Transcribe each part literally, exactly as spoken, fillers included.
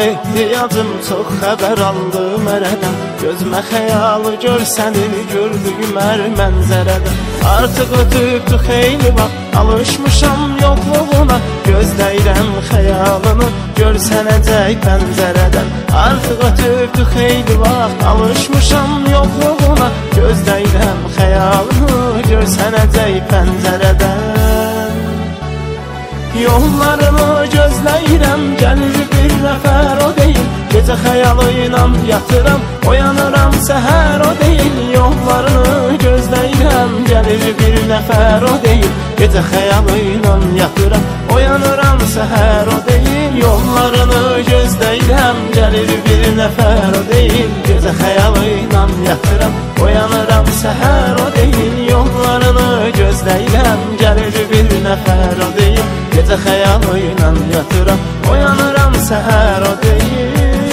ehtiyacım çox, xəbər aldım ərədən. Gözümə xəyalı görsəni gördüyüm hər mənzərədən. Artıq ötübdü xeyli vaxt, alışmışam yoxluğuna. Gözləyirəm xəyalını görsənəcək pəncərədən. Artıq ötübdü xeyli vaxt, alışmışam yoxluğuna. Gözləyirəm xəyalını görsənəcək pəncərədən. Yollarını gözləyirəm, gəlir bir nəfər o deyil. Gecə xəyalı ilə yatıram, oyanıram səhər o deyil. Yollarını gözləyirəm, gəlir bir nəfər o deyil. Gecə xəyalı ilə yatıram, oyanıram səhər o deyil. Yollarını gözləyirəm, gəlir bir nəfər o deyil. Gecə xəyalı ilə yatıram, oyanıram səhər o deyil. Yollarını gözləyirəm, gəlir bir nəfər o deyil. Gecə xəyalı ilə yatıram, oyanıram səhər o deyil.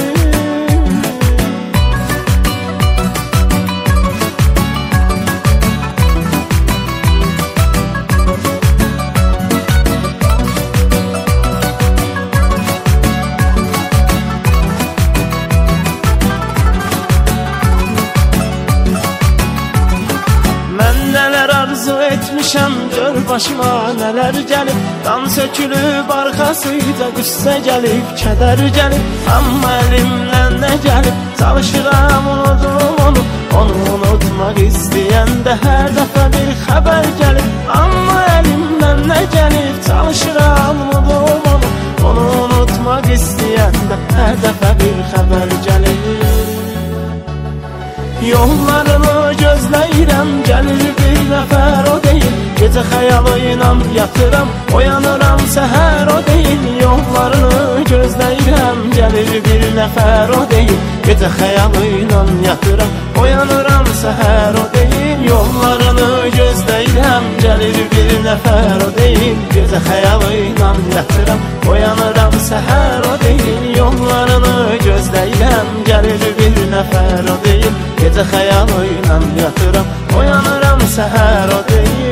Arzu etmişəm, gör başıma nələr gəlib. Dan sökülüb arxasıca qüssə gəlib, kədər gəlib. Amma əlimdən nə gəlib, çalışıram unudum onu. Onu unutmaq istəyəndə hər dəfə bir xəbər gəlib. Amma əlimdən nə gəlib, çalışıram unudum onu. Onu unutmaq istəyəndə hər dəfə bir xəbər gəlib. Yollarını gözləyirəm, gəlir bir nəfər o deyil. Gecə xəyalı ilə yatıram, oyanıram səhər o deyil. Yollarını gözləyirəm, gəlir bir nəfər o deyil. Gecə xəyalı ilə yatıram, oyanıram səhər o deyil. Yollarını gözləyirəm, gəlir bir nəfər o deyil. Gecə xəyalı ilə yatıram, oyanıram səhər o deyil. Yollarını gözləyirəm, gəlir bir nəfər o deyil. Gecə xəyalı ilə yatıram, oyanıram səhər o deyil.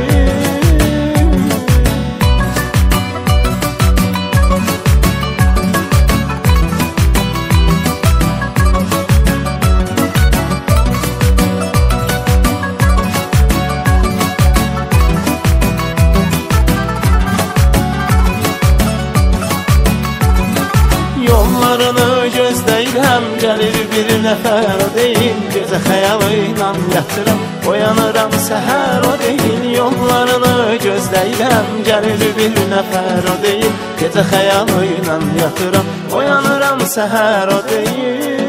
Yollarını gözləyirəm, gəlir bir nəfər o deyil. Gecə xəyalı ilə yatıram, oyanıram səhər o deyil. Yollarını gözləyirəm, gəlir bir nəfər o deyil. Gecə xəyalı ilə yatıram, oyanıram səhər o deyil.